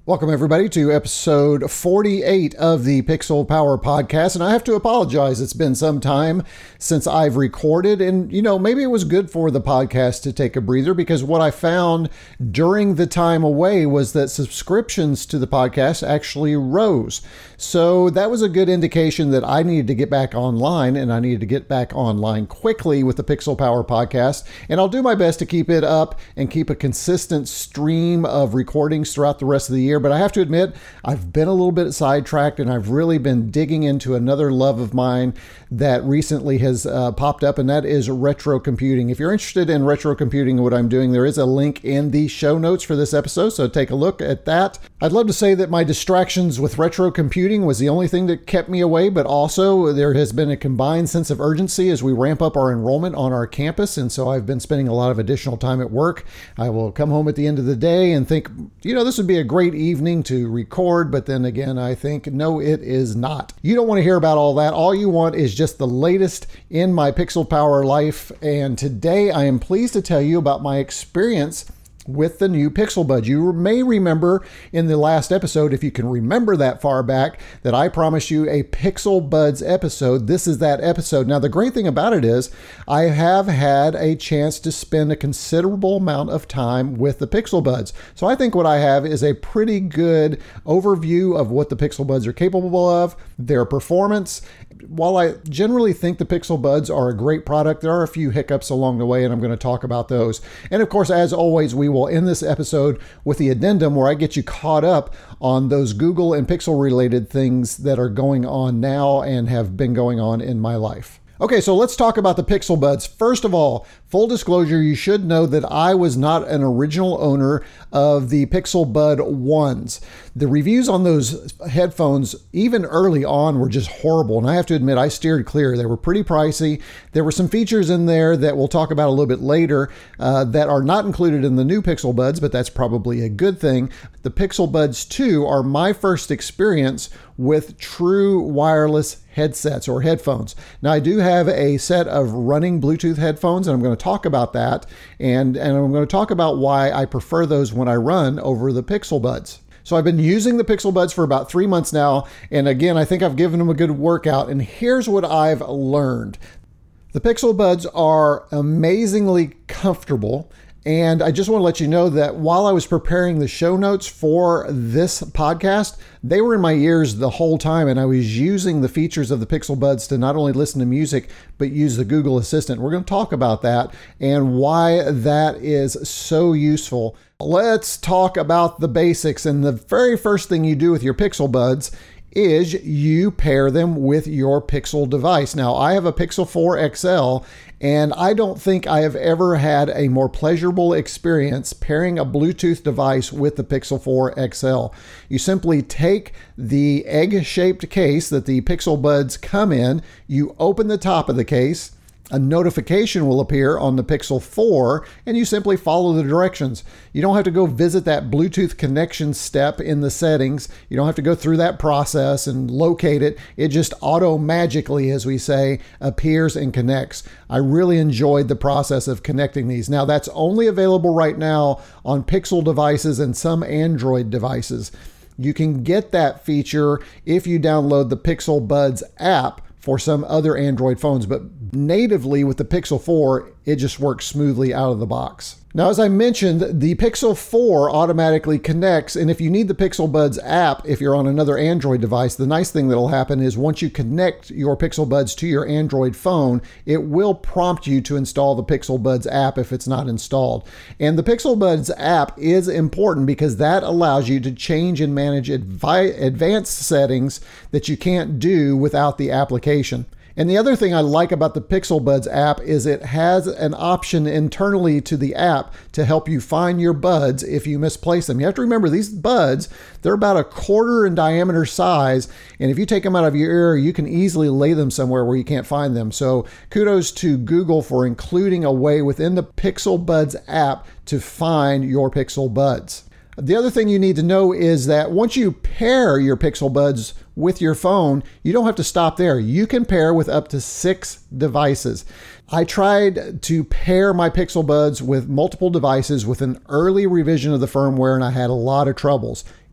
Welcome, everybody, to episode 48 of the Pixel Power Podcast. And I have to apologize. It's been some time since I've recorded. And, maybe it was good for the podcast to take a breather, because what I found during the time away was that subscriptions to the podcast actually rose. So that was a good indication that I needed to get back online, and I needed to get back online quickly with the Pixel Power Podcast. And I'll do my best to keep it up and keep a consistent stream of recordings throughout the rest of the year. But I have to admit, I've been a little bit sidetracked, and I've really been digging into another love of mine that recently has popped up, and that is retro computing. If you're interested in retro computing and what I'm doing, there is a link in the show notes for this episode, so take a look at that. I'd love to say that my distractions with retro computing was the only thing that kept me away, but also there has been a combined sense of urgency as we ramp up our enrollment on our campus, and so I've been spending a lot of additional time at work. I will come home at the end of the day and think, this would be a great evening to record, but then again, I think, no, it is not. You don't want to hear about all that. All you want is just the latest in my Pixel Power life, and today I am pleased to tell you about my experience with the new Pixel Buds. You may remember in the last episode, if you can remember that far back, that I promised you a Pixel Buds episode. This is that episode. Now, the great thing about it is I have had a chance to spend a considerable amount of time with the Pixel Buds. So I think what I have is a pretty good overview of what the Pixel Buds are capable of, their performance. While I generally think the Pixel Buds are a great product, there are a few hiccups along the way, and I'm going to talk about those. And of course, as always, we will end this episode with the addendum where I get you caught up on those Google and Pixel related things that are going on now and have been going on in my life. Okay, so let's talk about the Pixel Buds. First of all, full disclosure, you should know that I was not an original owner of the Pixel Bud 1s. The reviews on those headphones, even early on, were just horrible. And I have to admit, I steered clear. They were pretty pricey. There were some features in there that we'll talk about a little bit later that are not included in the new Pixel Buds, but that's probably a good thing. The Pixel Buds 2 are my first experience with true wireless headsets or headphones. Now, I do have a set of running Bluetooth headphones, and I'm going to talk about that, and I'm going to talk about why I prefer those when I run over the Pixel Buds. So I've been using the Pixel Buds for about 3 months now, and again, I think I've given them a good workout, and here's what I've learned. The Pixel Buds are amazingly comfortable. And I just want to let you know that while I was preparing the show notes for this podcast, they were in my ears the whole time, and I was using the features of the Pixel Buds to not only listen to music, but use the Google Assistant. We're going to talk about that and why that is so useful. Let's talk about the basics. And the very first thing you do with your Pixel Buds is you pair them with your Pixel device. Now, I have a Pixel 4 XL, and I don't think I have ever had a more pleasurable experience pairing a Bluetooth device with the Pixel 4 XL. You simply take the egg-shaped case that the Pixel Buds come in, you open the top of the case, a notification will appear on the Pixel 4, and you simply follow the directions. You don't have to go visit that Bluetooth connection step in the settings. You don't have to go through that process and locate it. It just auto-magically, as we say, appears and connects. I really enjoyed the process of connecting these. Now, that's only available right now on Pixel devices and some Android devices. You can get that feature if you download the Pixel Buds app for some other Android phones, but natively with the Pixel 4, it just works smoothly out of the box. Now, as I mentioned, the Pixel 4 automatically connects, and if you need the Pixel Buds app, if you're on another Android device, the nice thing that'll happen is once you connect your Pixel Buds to your Android phone, it will prompt you to install the Pixel Buds app if it's not installed. And the Pixel Buds app is important because that allows you to change and manage advanced settings that you can't do without the application. And the other thing I like about the Pixel Buds app is it has an option internally to the app to help you find your buds if you misplace them. You have to remember these buds, they're about 1/4 in diameter size. And if you take them out of your ear, you can easily lay them somewhere where you can't find them. So kudos to Google for including a way within the Pixel Buds app to find your Pixel Buds. The other thing you need to know is that once you pair your Pixel Buds with your phone, you don't have to stop there. You can pair with up to 6 devices. I tried to pair my Pixel Buds with multiple devices with an early revision of the firmware, and I had a lot of troubles.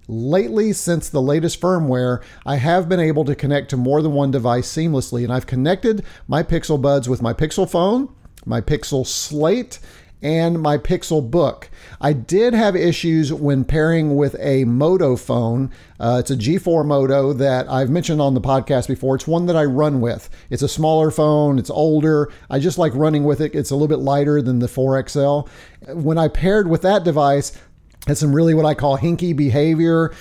Lately, since the latest firmware, I have been able to connect to more than one device seamlessly, and I've connected my Pixel Buds with my Pixel phone, my Pixel Slate, and my Pixel Book. I did have issues when pairing with a Moto phone. It's a G4 Moto that I've mentioned on the podcast before. It's one that I run with. It's a smaller phone. It's older. I just like running with it. It's a little bit lighter than the 4XL. When I paired with that device, had some really what I call hinky behavior,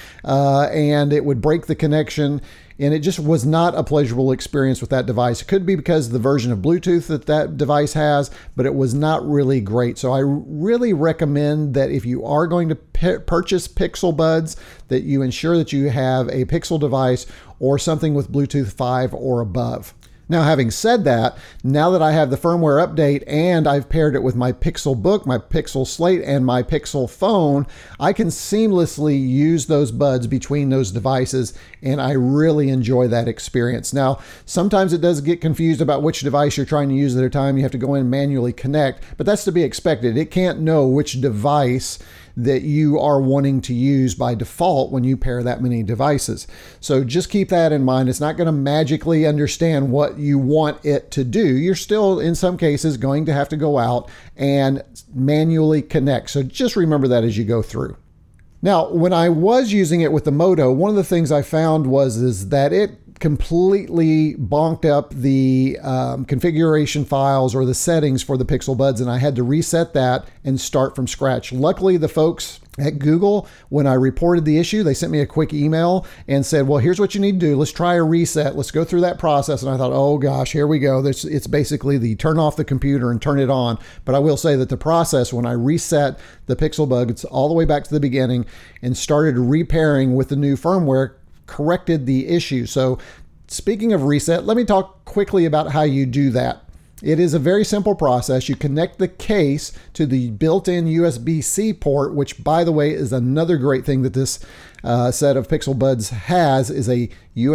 and it would break the connection. And it just was not a pleasurable experience with that device. It could be because of the version of Bluetooth that device has, but it was not really great. So I really recommend that if you are going to purchase Pixel Buds, that you ensure that you have a Pixel device or something with Bluetooth 5 or above. Now, having said that, now that I have the firmware update and I've paired it with my Pixel Book, my Pixel Slate, and my Pixel phone, I can seamlessly use those buds between those devices, and I really enjoy that experience. Now, sometimes it does get confused about which device you're trying to use at a time. You have to go in and manually connect, but that's to be expected. It can't know which device that you are wanting to use by default when you pair that many devices. So just keep that in mind. It's not going to magically understand what you want it to do. You're still, in some cases, going to have to go out and manually connect. So just remember that as you go through. Now, when I was using it with the Moto, one of the things I found is that it completely bonked up the configuration files or the settings for the Pixel Buds, and I had to reset that and start from scratch. Luckily, the folks at Google, when I reported the issue, they sent me a quick email and said, well, here's what you need to do. Let's try a reset. Let's go through that process. And I thought, oh gosh, here we go. It's basically the turn off the computer and turn it on. But I will say that the process, when I reset the Pixel Buds all the way back to the beginning and started repairing with the new firmware, corrected the issue. So speaking of reset, let me talk quickly about how you do that. It is a very simple process. You connect the case to the built-in USB-C port, which, by the way, is another great thing that this set of Pixel Buds has, is a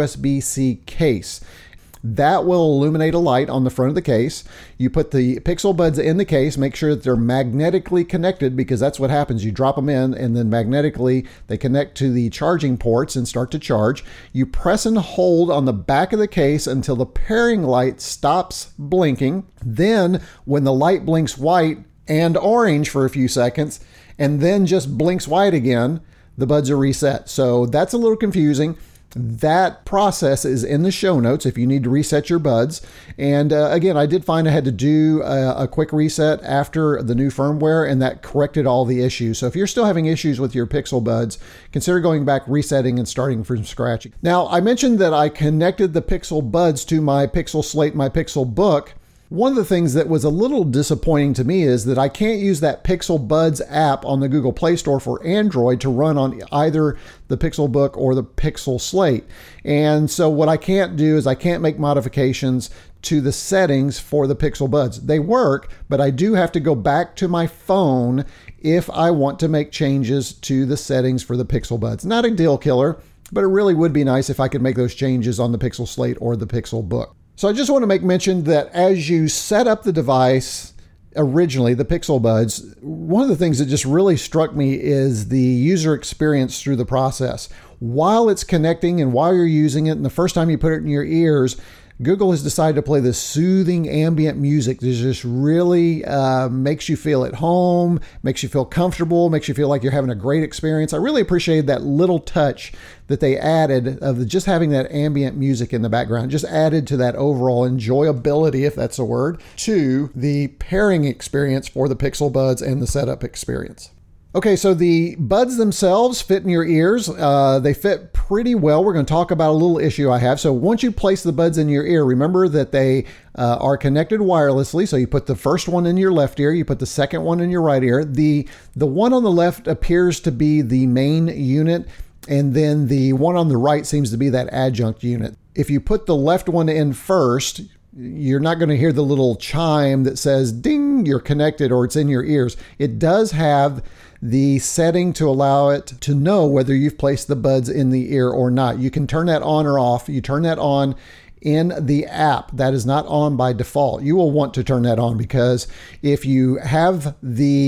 USB-C case. That will illuminate a light on the front of the case. You put the Pixel Buds in the case, make sure that they're magnetically connected, because that's what happens. You drop them in and then magnetically they connect to the charging ports and start to charge. You press and hold on the back of the case until the pairing light stops blinking. Then when the light blinks white and orange for a few seconds and then just blinks white again, the buds are reset. So that's a little confusing. That process is in the show notes if you need to reset your buds. And again, I did find I had to do a quick reset after the new firmware, and that corrected all the issues. So if you're still having issues with your Pixel Buds, consider going back, resetting, and starting from scratch. Now, I mentioned that I connected the Pixel Buds to my Pixel Slate, my Pixel Book. One of the things that was a little disappointing to me is that I can't use that Pixel Buds app on the Google Play Store for Android to run on either the Pixel Book or the Pixel Slate. And so what I can't do is I can't make modifications to the settings for the Pixel Buds. They work, but I do have to go back to my phone if I want to make changes to the settings for the Pixel Buds. Not a deal killer, but it really would be nice if I could make those changes on the Pixel Slate or the Pixel Book. So I just want to make mention that as you set up the device, originally the Pixel Buds, one of the things that just really struck me is the user experience through the process. While it's connecting and while you're using it, and the first time you put it in your ears, Google has decided to play this soothing ambient music that just really makes you feel at home, makes you feel comfortable, makes you feel like you're having a great experience. I really appreciated that little touch that they added of just having that ambient music in the background. Just added to that overall enjoyability, if that's a word, to the pairing experience for the Pixel Buds and the setup experience. Okay, so the buds themselves fit in your ears. They fit pretty well. We're going to talk about a little issue I have. So once you place the buds in your ear, remember that they are connected wirelessly. So you put the first one in your left ear, you put the second one in your right ear. The one on the left appears to be the main unit, and then the one on the right seems to be that adjunct unit. If you put the left one in first, you're not going to hear the little chime that says ding, you're connected, or it's in your ears. It does have the setting to allow it to know whether you've placed the buds in the ear or not. You can turn that on or off. You turn that on in the app. That is not on by default. You will want to turn that on, because if you have the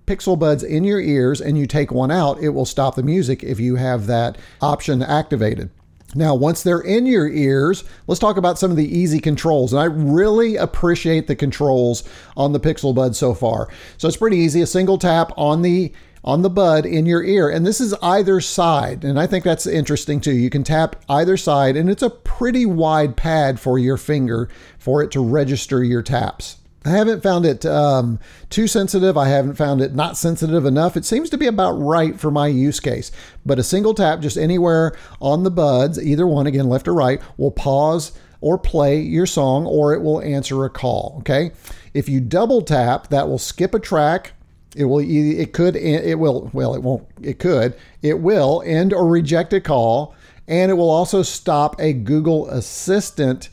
Pixel Buds in your ears and you take one out, it will stop the music if you have that option activated. Now, once they're in your ears, let's talk about some of the easy controls. And I really appreciate the controls on the Pixel Bud so far. So it's pretty easy. A single tap on the bud in your ear. And this is either side. And I think that's interesting too. You can tap either side, and it's a pretty wide pad for your finger for it to register your taps. I haven't found it too sensitive. I haven't found it not sensitive enough. It seems to be about right for my use case. But a single tap just anywhere on the buds, either one, again, left or right, will pause or play your song, or it will answer a call, okay? If you double tap, that will skip a track. It will end or reject a call, and it will also stop a Google Assistant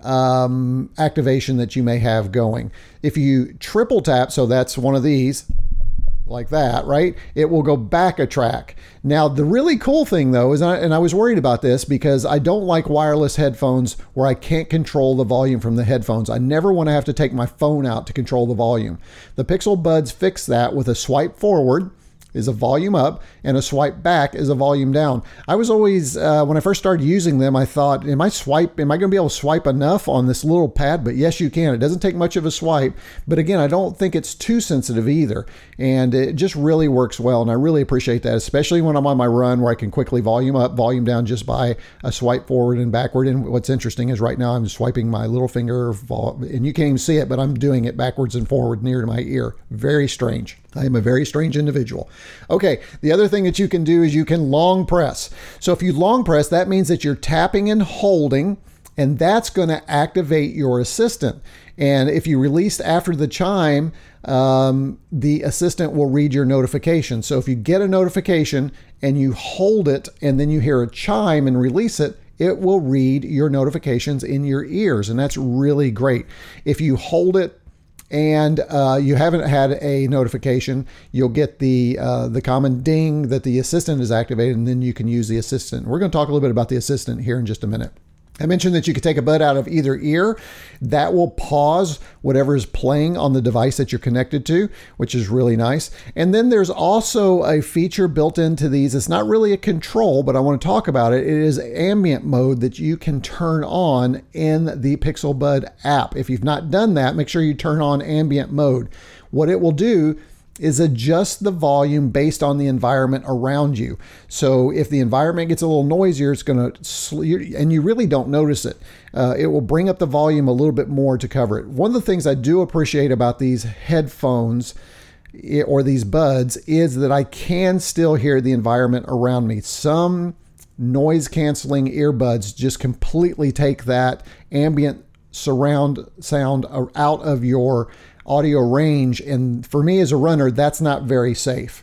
activation that you may have going. If you triple tap, so that's one of these, like that, right? It will go back a track. Now, the really cool thing though is, and I was worried about this because I don't like wireless headphones where I can't control the volume from the headphones. I never want to have to take my phone out to control the volume. The Pixel Buds fix that with a swipe forward is a volume up, and a swipe back is a volume down. I was always, when I first started using them, I thought, am I going to be able to swipe enough on this little pad? But yes, you can. It doesn't take much of a swipe. But again, I don't think it's too sensitive either. And it just really works well. And I really appreciate that, especially when I'm on my run where I can quickly volume up, volume down just by a swipe forward and backward. And what's interesting is right now I'm swiping my little finger, and you can't even see it, but I'm doing it backwards and forward near to my ear. Very strange. I am a very strange individual. Okay, the other thing that you can do is you can long press. So if you long press, that means that you're tapping and holding, and that's going to activate your assistant. And if you release after the chime, the assistant will read your notification. So if you get a notification and you hold it and then you hear a chime and release it, it will read your notifications in your ears. And that's really great. If you hold it and you haven't had a notification, you'll get the common ding that the assistant is activated, and then you can use the assistant. We're going to talk a little bit about the assistant here in just a minute. I mentioned that you could take a bud out of either ear. That will pause whatever is playing on the device that you're connected to, which is really nice. And then there's also a feature built into these. It's not really a control, but I want to talk about it. It is ambient mode that you can turn on in the Pixel Bud app. If you've not done that, make sure you turn on ambient mode. What it will do is adjust the volume based on the environment around you. So if the environment gets a little noisier, it's going to, and you really don't notice it. It will bring up the volume a little bit more to cover it. One of the things I do appreciate about these headphones or these buds is that I can still hear the environment around me. Some noise canceling earbuds just completely take that ambient surround sound out of your audio range, and for me as a runner, that's not very safe.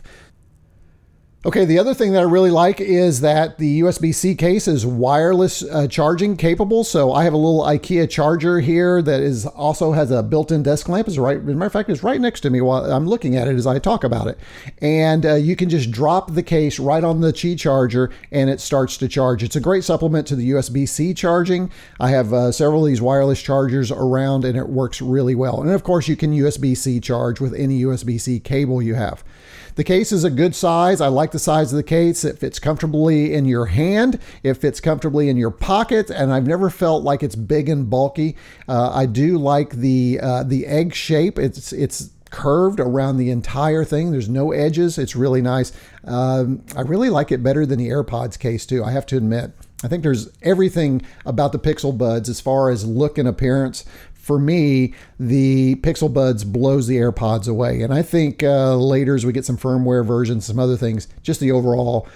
Okay, the other thing that I really like is that the USB-C case is wireless charging capable. So I have a little IKEA charger here that also has a built-in desk lamp. As a matter of fact, it's right next to me while I'm looking at it as I talk about it. And you can just drop the case right on the Qi charger and it starts to charge. It's a great supplement to the USB-C charging. I have several of these wireless chargers around and it works really well. And of course, you can USB-C charge with any USB-C cable you have. The case is a good size. I like the size of the case. It fits comfortably in your hand. It fits comfortably in your pocket, and I've never felt like it's big and bulky. I do like the egg shape. It's curved around the entire thing. There's no edges. It's really nice. I really like it better than the AirPods case too, I have to admit. I think there's everything about the Pixel Buds as far as look and appearance. For me, the Pixel Buds blows the AirPods away. And I think later as we get some firmware versions, some other things, just the overall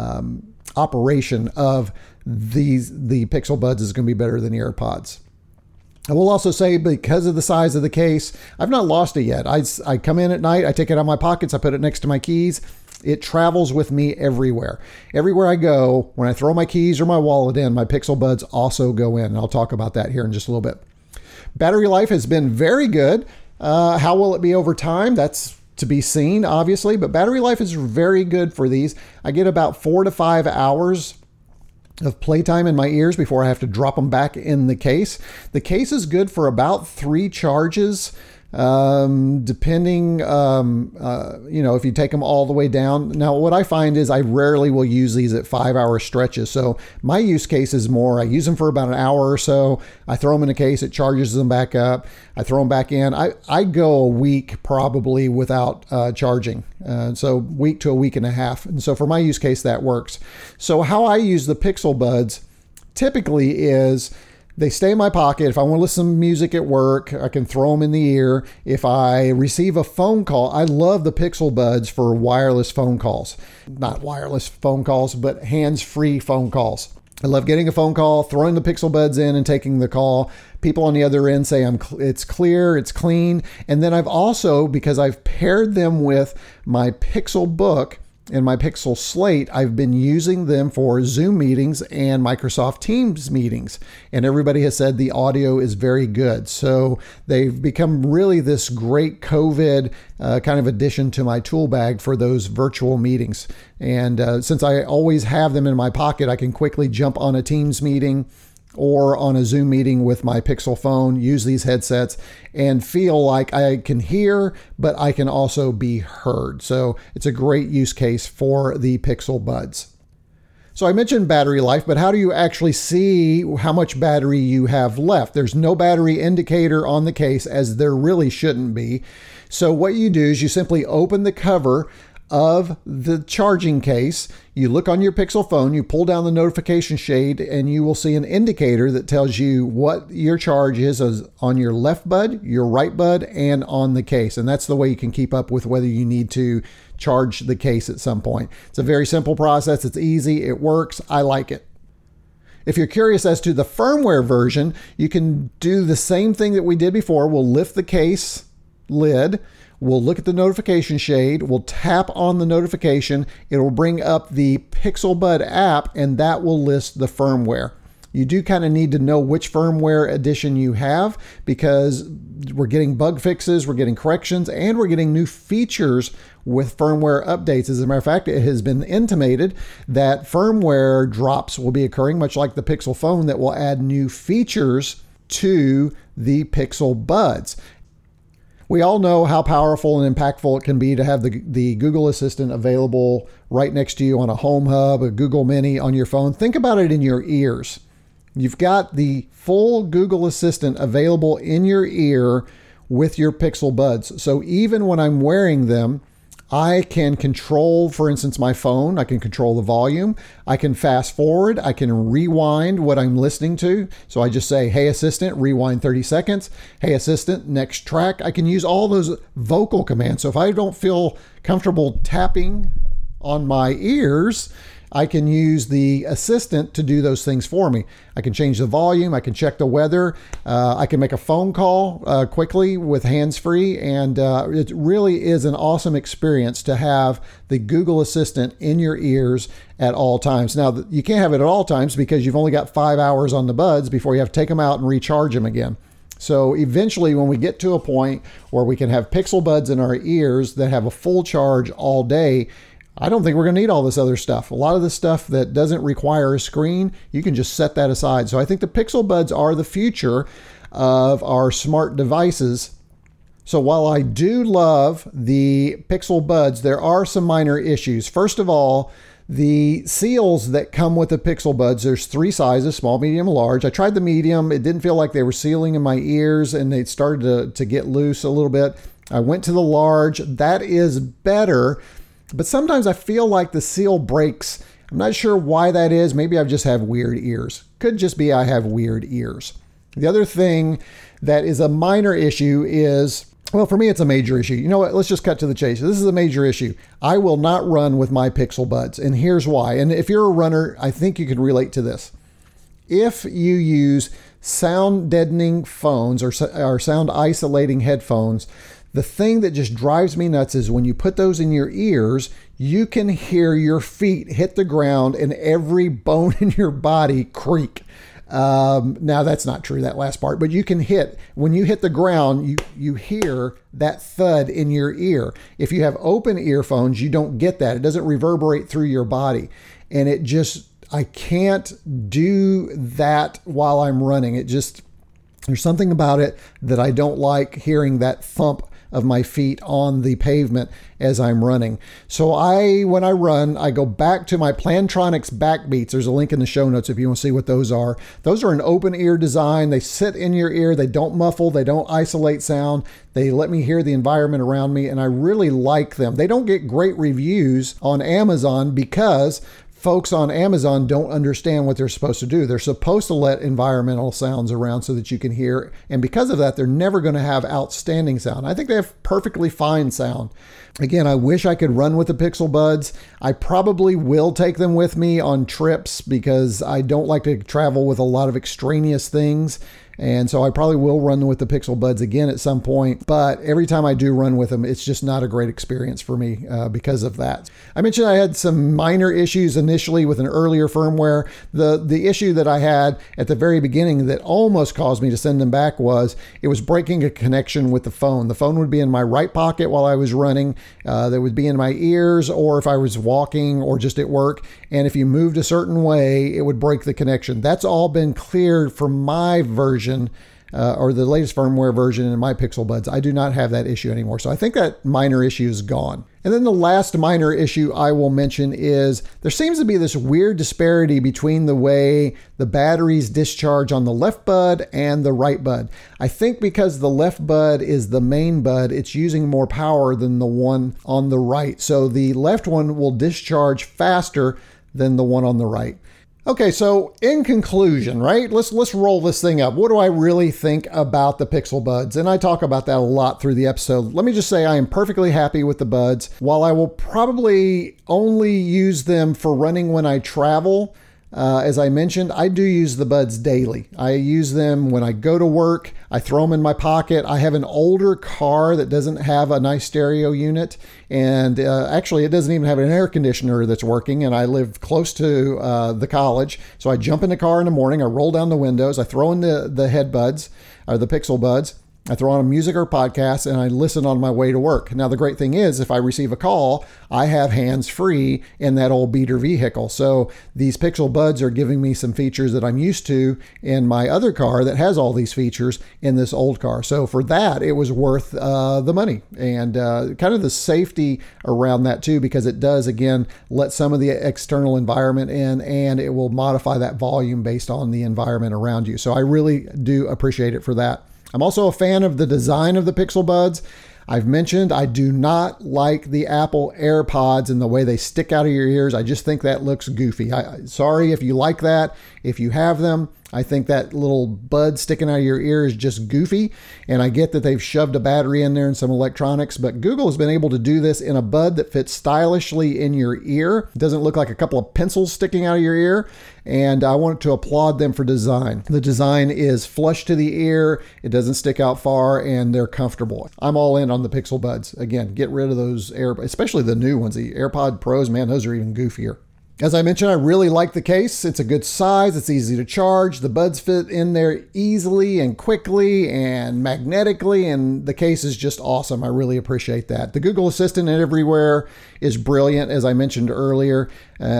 operation of the Pixel Buds is going to be better than the AirPods. I will also say, because of the size of the case, I've not lost it yet. I come in at night, I take it out of my pockets, I put it next to my keys. It travels with me everywhere. Everywhere I go, when I throw my keys or my wallet in, my Pixel Buds also go in. And I'll talk about that here in just a little bit. Battery life has been very good. How will it be over time? That's to be seen, obviously, but battery life is very good for these. I get about 4 to 5 hours of playtime in my ears before I have to drop them back in the case. The case is good for about 3 charges depending, if you take them all the way down. Now, what I find is I rarely will use these at 5-hour stretches. So my use case is more, I use them for about an hour or so. I throw them in a case, it charges them back up. I throw them back in. I go a week probably without charging. So week to a week and a half. And so for my use case, that works. So how I use the Pixel Buds typically is they stay in my pocket. If I want to listen to music at work, I can throw them in the ear. If I receive a phone call, I love the Pixel Buds for wireless phone calls. Not wireless phone calls, but hands-free phone calls. I love getting a phone call, throwing the Pixel Buds in and taking the call. People on the other end say it's clear, it's clean. And then I've also, because I've paired them with my Pixel Book and my Pixel Slate, I've been using them for Zoom meetings and Microsoft Teams meetings. And everybody has said the audio is very good. So they've become really this great COVID kind of addition to my tool bag for those virtual meetings. And since I always have them in my pocket, I can quickly jump on a Teams meeting or on a Zoom meeting with my Pixel phone, use these headsets and feel like I can hear, but I can also be heard. So it's a great use case for the Pixel Buds. So I mentioned battery life, but how do you actually see how much battery you have left? There's no battery indicator on the case, as there really shouldn't be. So what you do is you simply open the cover of the charging case. You look on your Pixel phone, you pull down the notification shade, and you will see an indicator that tells you what your charge is on your left bud, your right bud, and on the case. And that's the way you can keep up with whether you need to charge the case at some point. It's a very simple process. It's easy. It works. I like it. If you're curious as to the firmware version, you can do the same thing that we did before. We'll lift the case lid. We'll look at the notification shade. We'll tap on the notification. It will bring up the Pixel Bud app, and that will list the firmware. You do kind of need to know which firmware edition you have, because we're getting bug fixes, we're getting corrections, and we're getting new features with firmware updates. As a matter of fact, it has been intimated that firmware drops will be occurring, much like the Pixel phone, that will add new features to the Pixel Buds. We all know how powerful and impactful it can be to have the Google Assistant available right next to you on a Home Hub, a Google Mini on your phone. Think about it in your ears. You've got the full Google Assistant available in your ear with your Pixel Buds. So even when I'm wearing them, I can control, for instance, my phone. I can control the volume. I can fast forward. I can rewind what I'm listening to. So I just say, hey, Assistant, rewind 30 seconds. Hey, Assistant, next track. I can use all those vocal commands. So if I don't feel comfortable tapping on my ears, I can use the Assistant to do those things for me. I can change the volume. I can check the weather. I can make a phone call quickly with hands-free. And it really is an awesome experience to have the Google Assistant in your ears at all times. Now, you can't have it at all times because you've only got 5 hours on the buds before you have to take them out and recharge them again. So eventually, when we get to a point where we can have Pixel Buds in our ears that have a full charge all day, I don't think we're going to need all this other stuff. A lot of the stuff that doesn't require a screen, you can just set that aside. So I think the Pixel Buds are the future of our smart devices. So while I do love the Pixel Buds, there are some minor issues. First of all, the seals that come with the Pixel Buds, there's 3 sizes, small, medium, large. I tried the medium. It didn't feel like they were sealing in my ears, and they started to get loose a little bit. I went to the large. That is better. But sometimes I feel like the seal breaks. I'm not sure why that is. Maybe I just have weird ears. Could just be I have weird ears. The other thing that is a minor issue is, well, for me, it's a major issue. You know what? Let's just cut to the chase. This is a major issue. I will not run with my Pixel Buds, and here's why. And if you're a runner, I think you can relate to this. If you use sound deadening phones or sound isolating headphones, the thing that just drives me nuts is when you put those in your ears, you can hear your feet hit the ground and every bone in your body creak. Now that's not true, that last part, but you can when you hit the ground, you hear that thud in your ear. If you have open earphones, you don't get that. It doesn't reverberate through your body. And I can't do that while I'm running. There's something about it that I don't like, hearing that thump of my feet on the pavement as I'm running. So when I run, I go back to my Plantronics Backbeats. There's a link in the show notes if you want to see what those are. Those are an open ear design. They sit in your ear. They don't muffle. They don't isolate sound. They let me hear the environment around me, and I really like them. They don't get great reviews on Amazon because folks on Amazon don't understand what they're supposed to do. They're supposed to let environmental sounds around so that you can hear. And because of that, they're never going to have outstanding sound. I think they have perfectly fine sound. Again, I wish I could run with the Pixel Buds. I probably will take them with me on trips because I don't like to travel with a lot of extraneous things. And so I probably will run with the Pixel Buds again at some point. But every time I do run with them, it's just not a great experience for me because of that. I mentioned I had some minor issues initially with an earlier firmware. The issue that I had at the very beginning that almost caused me to send them back was it was breaking a connection with the phone. The phone would be in my right pocket while I was running. That would be in my ears, or if I was walking or just at work. And if you moved a certain way, it would break the connection. That's all been cleared for my version. Or the latest firmware version in my Pixel Buds. I do not have that issue anymore. So I think that minor issue is gone. And then the last minor issue I will mention is there seems to be this weird disparity between the way the batteries discharge on the left bud and the right bud. I think because the left bud is the main bud, it's using more power than the one on the right. So the left one will discharge faster than the one on the right. Okay, so in conclusion, right, let's roll this thing up. What do I really think about the Pixel Buds? And I talk about that a lot through the episode. Let me just say I am perfectly happy with the Buds. While I will probably only use them for running when I travel, as I mentioned, I do use the Buds daily. I use them when I go to work. I throw them in my pocket. I have an older car that doesn't have a nice stereo unit. And actually, it doesn't even have an air conditioner that's working. And I live close to the college. So I jump in the car in the morning. I roll down the windows. I throw in the headbuds, or the Pixel Buds. I throw on a music or podcast, and I listen on my way to work. Now, the great thing is, if I receive a call, I have hands-free in that old beater vehicle. So these Pixel Buds are giving me some features that I'm used to in my other car that has all these features in this old car. So for that, it was worth the money, and kind of the safety around that too, because it does, again, let some of the external environment in, and it will modify that volume based on the environment around you. So I really do appreciate it for that. I'm also a fan of the design of the Pixel Buds. I've mentioned I do not like the Apple AirPods and the way they stick out of your ears. I just think that looks goofy. Sorry if you like that. If you have them, I think that little bud sticking out of your ear is just goofy. And I get that they've shoved a battery in there and some electronics, but Google has been able to do this in a bud that fits stylishly in your ear. It doesn't look like a couple of pencils sticking out of your ear. And I want to applaud them for design. The design is flush to the ear. It doesn't stick out far, and they're comfortable. I'm all in on the Pixel Buds. Again, get rid of those especially the new ones. The AirPod Pros, man, those are even goofier. As I mentioned, I really like the case. It's a good size. It's easy to charge. The buds fit in there easily and quickly and magnetically, and the case is just awesome. I really appreciate that. The Google Assistant everywhere is brilliant, as I mentioned earlier,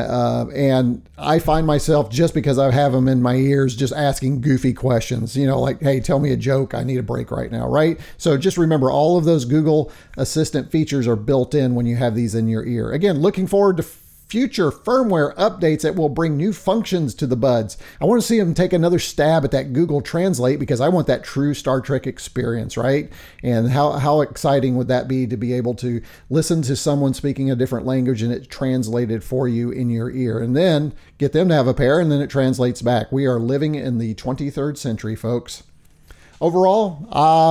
and I find myself, just because I have them in my ears, just asking goofy questions, like, hey, tell me a joke. I need a break right now, right? So just remember, all of those Google Assistant features are built in when you have these in your ear. Again, looking forward to future firmware updates that will bring new functions to the Buds. I want to see them take another stab at that Google Translate, because I want that true Star Trek experience, right? And how exciting would that be to be able to listen to someone speaking a different language and it translated for you in your ear, and then get them to have a pair, and then it translates back. We are living in the 23rd century, folks. Overall,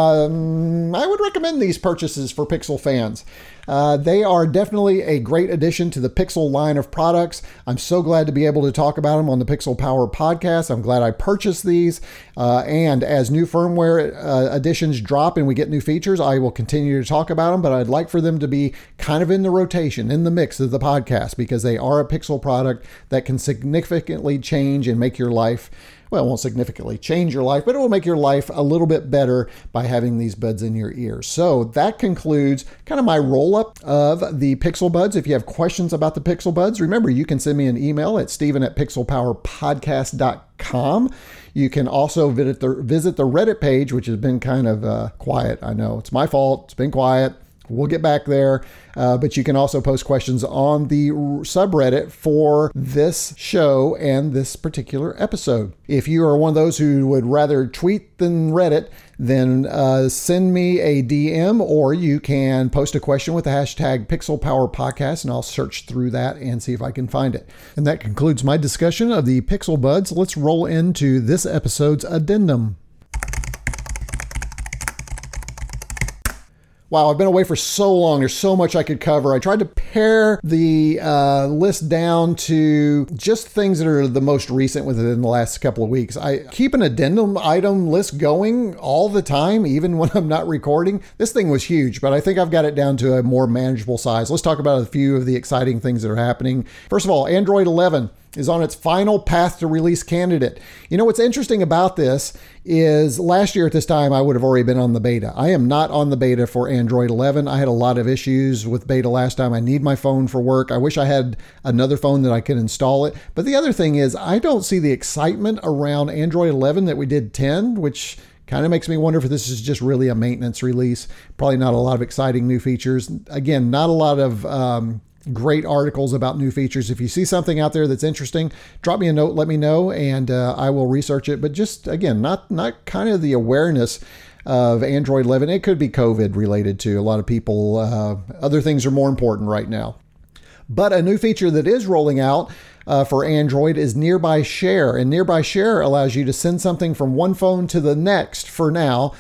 I would recommend these purchases for Pixel fans. They are definitely a great addition to the Pixel line of products. I'm so glad to be able to talk about them on the Pixel Power podcast. I'm glad I purchased these. And as new firmware additions drop and we get new features, I will continue to talk about them. But I'd like for them to be kind of in the rotation, in the mix of the podcast, because they are a Pixel product that can significantly change and make your life well, it won't significantly change your life, but it will make your life a little bit better by having these buds in your ears. So that concludes kind of my roll-up of the Pixel Buds. If you have questions about the Pixel Buds, remember, you can send me an email at steven@pixelpowerpodcast.com. You can also visit the Reddit page, which has been kind of quiet. I know it's my fault. It's been quiet. We'll get back there. But you can also post questions on the subreddit for this show and this particular episode. If you are one of those who would rather tweet than Reddit, then send me a DM, or you can post a question with the hashtag PixelPowerPodcast, and I'll search through that and see if I can find it. And that concludes my discussion of the Pixel Buds. Let's roll into this episode's addendum. Wow, I've been away for so long. There's so much I could cover. I tried to pare the list down to just things that are the most recent within the last couple of weeks. I keep an addendum item list going all the time, even when I'm not recording. This thing was huge, but I think I've got it down to a more manageable size. Let's talk about a few of the exciting things that are happening. First of all, Android 11 is on its final path to release candidate. You know, what's interesting about this is last year at this time, I would have already been on the beta. I am not on the beta for Android 11. I had a lot of issues with beta last time. I need my phone for work. I wish I had another phone that I could install it. But the other thing is, I don't see the excitement around Android 11 that we did 10, which kind of makes me wonder if this is just really a maintenance release. Probably not a lot of exciting new features. Again, not a lot of great articles about new features. If you see something out there that's interesting, drop me a note, let me know, and I will research it. But just, again, not kind of the awareness of Android 11. It could be COVID related to a lot of people. Other things are more important right now. But a new feature that is rolling out for Android is Nearby Share. And Nearby Share allows you to send something from one phone to the next for now,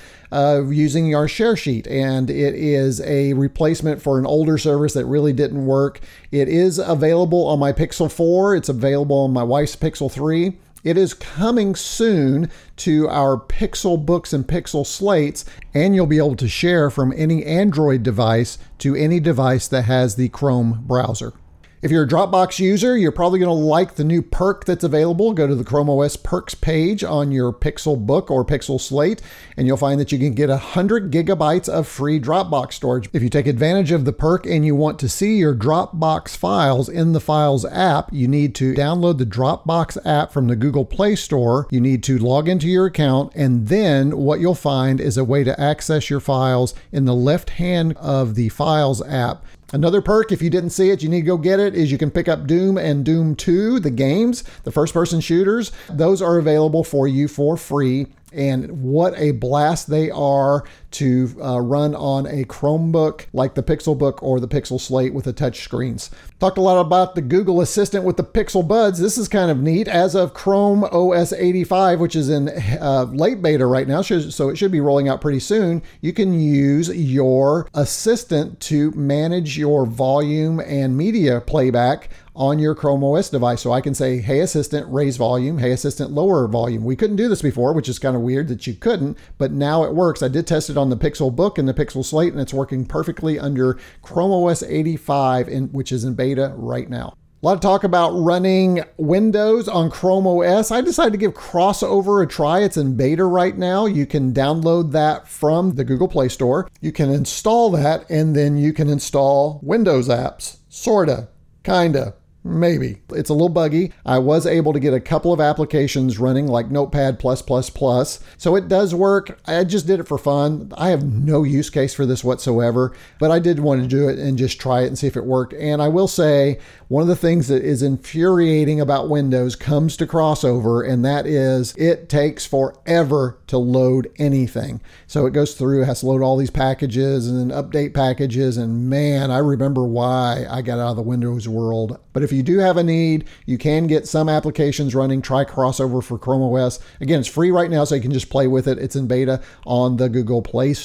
using our share sheet. And it is a replacement for an older service that really didn't work. It is available on my Pixel 4. It's available on my wife's Pixel 3. It is coming soon to our Pixel Books and Pixel Slates, and you'll be able to share from any Android device to any device that has the Chrome browser. If you're a Dropbox user, you're probably going to like the new perk that's available. Go to the Chrome OS perks page on your Pixel Book or Pixel Slate, and you'll find that you can get 100 gigabytes of free Dropbox storage. If you take advantage of the perk and you want to see your Dropbox files in the Files app, you need to download the Dropbox app from the Google Play Store. You need to log into your account, and then what you'll find is a way to access your files in the left hand of the Files app. Another perk, if you didn't see it, you need to go get it, is you can pick up Doom and Doom 2, the games, the first-person shooters. Those are available for you for free. And what a blast they are to run on a Chromebook like the Pixel Book or the Pixel Slate with the touch screens. Talked a lot about the Google Assistant with the Pixel Buds. This is kind of neat. As of Chrome OS 85, which is in late beta right now, so it should be rolling out pretty soon, you can use your assistant to manage your volume and media playback on your Chrome OS device. So I can say, hey, assistant, raise volume. Hey, assistant, lower volume. We couldn't do this before, which is kind of weird that you couldn't, but now it works. I did test it on the Pixel Book and the Pixel Slate, and it's working perfectly under Chrome OS 85, which is in beta right now. A lot of talk about running Windows on Chrome OS. I decided to give Crossover a try. It's in beta right now. You can download that from the Google Play Store. You can install that, and then you can install Windows apps. Sorta. Kinda. Maybe. It's a little buggy. I was able to get a couple of applications running like Notepad+++. So it does work. I just did it for fun. I have no use case for this whatsoever, but I did want to do it and just try it and see if it worked. And I will say, one of the things that is infuriating about Windows comes to Crossover, and that is it takes forever to load anything. So it goes through, it has to load all these packages and then update packages. And man, I remember why I got out of the Windows world. But if you do have a need, you can get some applications running. Try Crossover for Chrome OS. Again, it's free right now, so you can just play with it. It's in beta on the Google Play Store.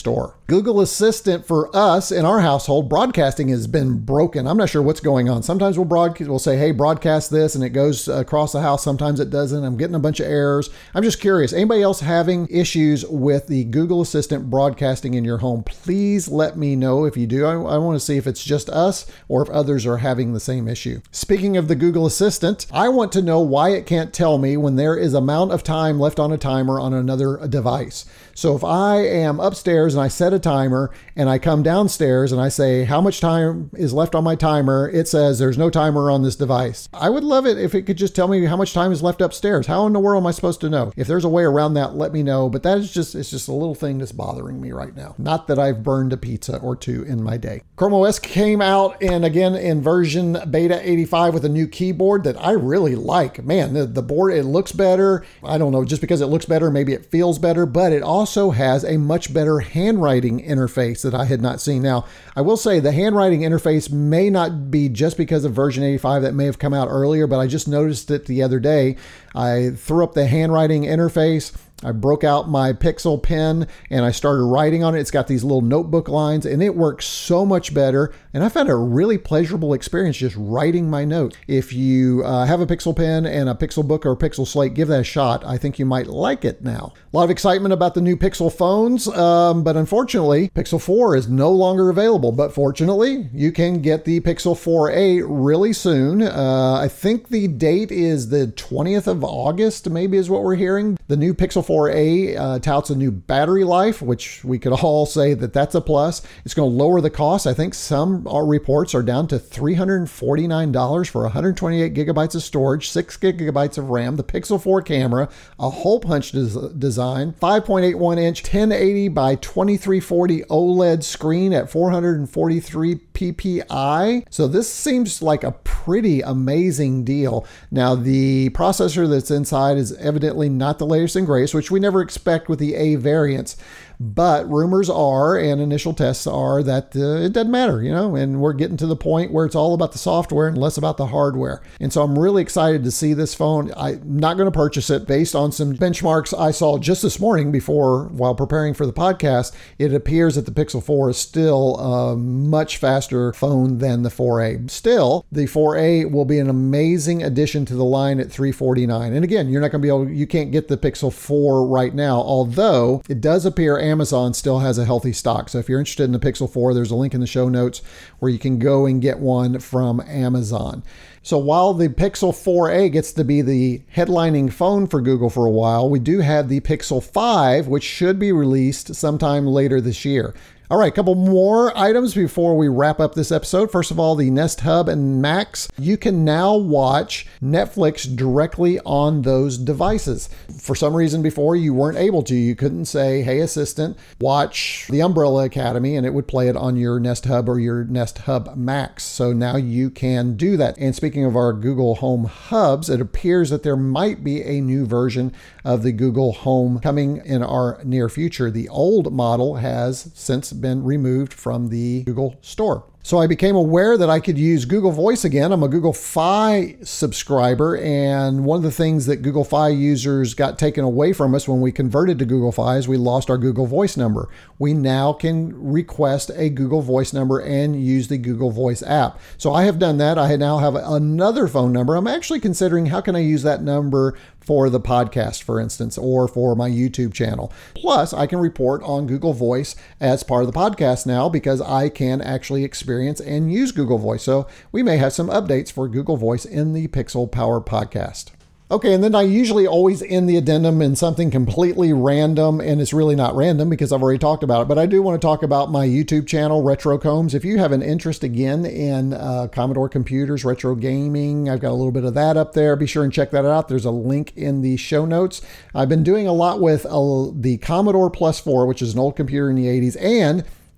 Google Assistant for us in our household, broadcasting has been broken. I'm not sure what's going on. Sometimes we'll say, hey, broadcast this, and it goes across the house. Sometimes it doesn't. I'm getting a bunch of errors. I'm just curious. Anybody else having issues with the Google Assistant broadcasting in your home? Please let me know if you do. I want to see if it's just us or if others are having the same issue. Speaking of the Google Assistant, I want to know why it can't tell me when there is amount of time left on a timer on another device. So if I am upstairs and I set a timer and I come downstairs and I say, how much time is left on my timer? It says there's no timer on this device. I would love it if it could just tell me how much time is left upstairs. How in the world am I supposed to know? If there's a way around that, let me know. But it's just a little thing that's bothering me right now. Not that I've burned a pizza or two in my day. Chrome OS came out and again in version beta 85 with a new keyboard that I really like. Man, the board, it looks better. I don't know, just because it looks better, maybe it feels better, but it also has a much better handwriting interface that I had not seen. Now, I will say the handwriting interface may not be just because of version 85 that may have come out earlier, but I just noticed it the other day. I threw up the handwriting interface. I broke out my Pixel pen and I started writing on it. It's got these little notebook lines and it works so much better. And I found a really pleasurable experience just writing my notes. If you have a Pixel pen and a Pixel book or a Pixel Slate, give that a shot. I think you might like it now. A lot of excitement about the new Pixel phones, but unfortunately, Pixel 4 is no longer available. But fortunately, you can get the Pixel 4a really soon. I think the date is the 20th of August, maybe is what we're hearing. The new Pixel 4a touts a new battery life, which we could all say that that's a plus. It's going to lower the cost. I think some reports are down to $349 for 128 gigabytes of storage, 6 gigabytes of RAM, the Pixel 4 camera, a hole punch design, 5.81 inch 1080 by 2340 OLED screen at 443 ppi. So this seems like a pretty amazing deal. Now, the processor that's inside is evidently not the latest and greatest, which we never expect with the A variants. But rumors are, and initial tests are, that it doesn't matter, and we're getting to the point where it's all about the software and less about the hardware. And so I'm really excited to see this phone. I'm not going to purchase it based on some benchmarks I saw just this morning while preparing for the podcast. It appears that the Pixel 4 is still a much faster phone than the 4a. Still, the 4a will be an amazing addition to the line at $349. And again, you can't get the Pixel 4 right now, although it does appear Amazon still has a healthy stock. So if you're interested in the Pixel 4, there's a link in the show notes where you can go and get one from Amazon. So while the Pixel 4a gets to be the headlining phone for Google for a while, we do have the Pixel 5, which should be released sometime later this year. All right, a couple more items before we wrap up this episode. First of all, the Nest Hub and Max. You can now watch Netflix directly on those devices. For some reason before you weren't able to. You couldn't say, hey, assistant, watch The Umbrella Academy, and it would play it on your Nest Hub or your Nest Hub Max. So now you can do that. And speaking of our Google Home Hubs, it appears that there might be a new version of the Google Home coming in our near future. The old model has since been removed from the Google Store. So I became aware that I could use Google Voice again. I'm a Google Fi subscriber, and one of the things that Google Fi users got taken away from us when we converted to Google Fi is we lost our Google Voice number. We now can request a Google Voice number and use the Google Voice app. So I have done that. I now have another phone number. I'm actually considering how can I use that number for the podcast, for instance, or for my YouTube channel. Plus, I can report on Google Voice as part of the podcast now because I can actually experience and use Google Voice. So we may have some updates for Google Voice in the Pixel Power podcast. Okay, and then I usually always end the addendum in something completely random, and it's really not random because I've already talked about it, but I do want to talk about my YouTube channel, Retro Combs. If you have an interest again in Commodore computers, retro gaming, I've got a little bit of that up there. Be sure and check that out. There's a link in the show notes. I've been doing a lot with the Commodore Plus 4, which is an old computer in the 80s, and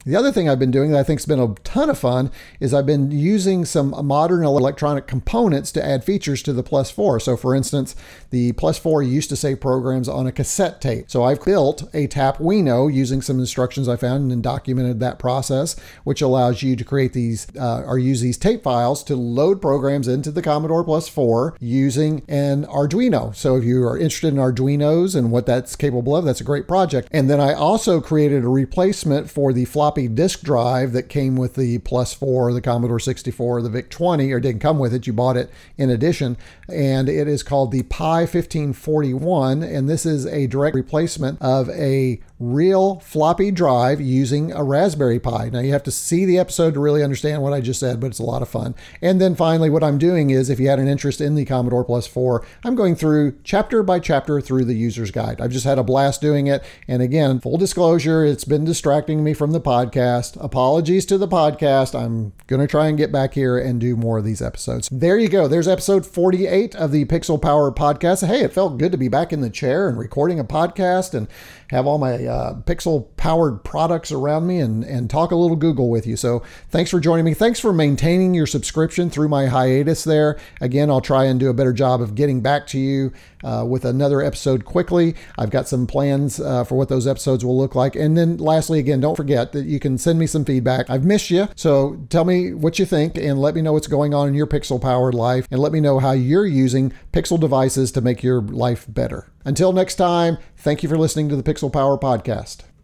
The other thing I've been doing that I think has been a ton of fun is I've been using some modern electronic components to add features to the Plus 4. So for instance, the Plus 4 used to save programs on a cassette tape. So I've built a Tapwino using some instructions I found and documented that process, which allows you to create these or use these tape files to load programs into the Commodore Plus 4 using an Arduino. So if you are interested in Arduinos and what that's capable of, that's a great project. And then I also created a replacement for the floppy disk drive that came with the Plus 4, the Commodore 64, the VIC-20, or didn't come with it, you bought it in addition. And it is called the Pi 1541, and this is a direct replacement of a real floppy drive using a Raspberry Pi. Now you have to see the episode to really understand what I just said, but it's a lot of fun. And then finally, what I'm doing is, if you had an interest in the Commodore Plus 4, I'm going through chapter by chapter through the user's guide. I've just had a blast doing it. And again, full disclosure, it's been distracting me from the podcast. Apologies to the podcast. I'm going to try and get back here and do more of these episodes. There you go. There's episode 48 of the Pixel Power podcast. Hey, it felt good to be back in the chair and recording a podcast and have all my Pixel powered products around me and talk a little Google with you. So thanks for joining me. Thanks for maintaining your subscription through my hiatus there. Again, I'll try and do a better job of getting back to you with another episode quickly. I've got some plans for what those episodes will look like. And then lastly, again, don't forget that you can send me some feedback. I've missed you. So tell me what you think and let me know what's going on in your Pixel powered life, and let me know how you're using Pixel devices to make your life better. Until next time, thank you for listening to the Pixel Power Podcast.